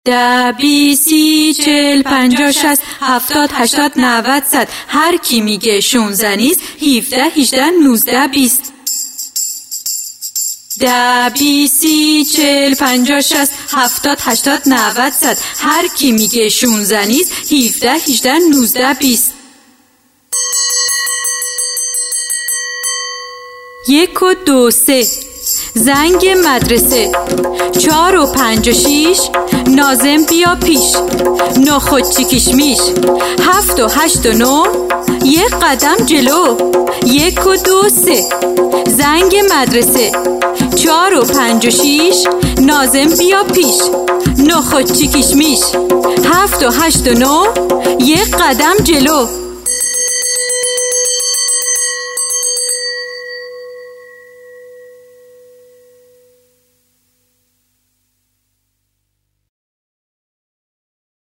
10 20 30 40 50 60 70 80 90 100 هر کی میگه 16 نیست 17 18 19 20 10 20 30 40 50 60 70 80 90 100 هر کی میگه 16 نیست 17 18 19 20 1 و 2 3 زنگ مدرسه 4 و 5 و 6 ناظم بیا پیش 9 خود چیکیش میش 7 و 8 و 9 یک قدم جلو 1 و 2 3 زنگ مدرسه 4 و 5 و 6 ناظم بیا پیش 9 خود چیکیش میش 7 و 8 و 9 یک قدم جلو